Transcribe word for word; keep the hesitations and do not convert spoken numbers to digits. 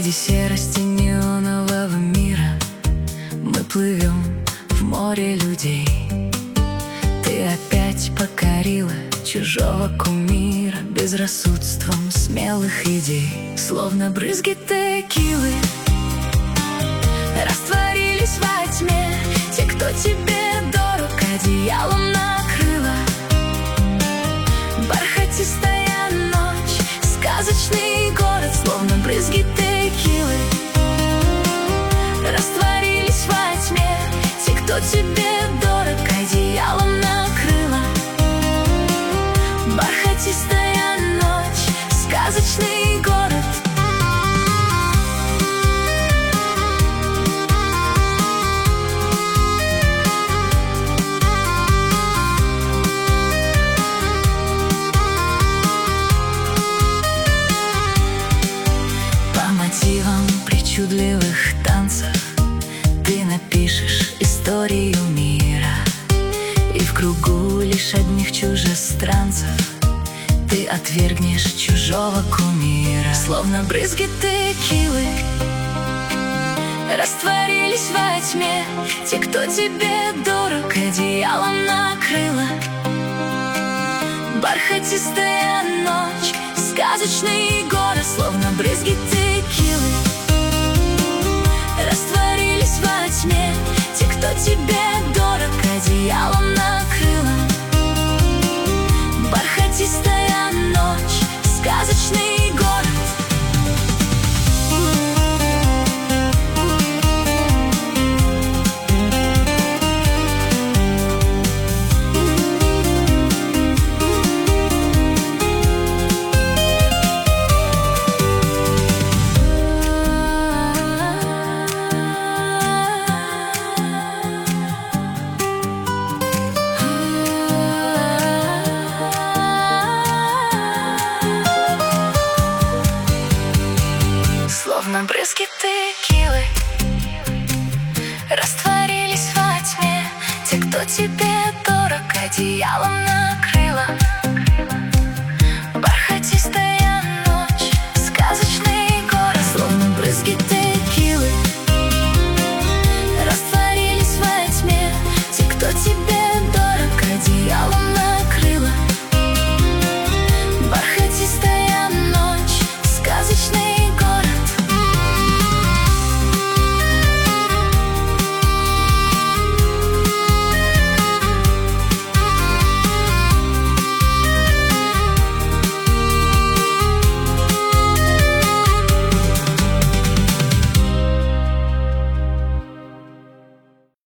Среди серости неонового мира мы плывем в море людей. Ты опять покорила чужого кумира безрассудством смелых идей. Словно брызги текилы растворились во тьме. Те, кто тебе дорог, одеялом накрыла. Бархатистая ночь, сказочный город. Словно брызги текилы растворились во тьме. Те, кто тебе дорог, одеялом накрыла. Бархатистая ночь, сказочный город. По мотивам причудливых танцев ты напишешь историю мира, и в кругу лишь одних чужестранцев ты отвергнешь чужого кумира. Словно брызги текилы растворились во тьме. Те, кто тебе дорог, одеялом накрыла. Бархатистая ночь, сказочный город. Словно брызги текилы растворились во тьме. Те, кто тебе дорог, одеялом накрыла. Бархатистая ночь, сказочный город. Словно брызги текилы растворились во тьме. Те, кто тебе дорог, одеялом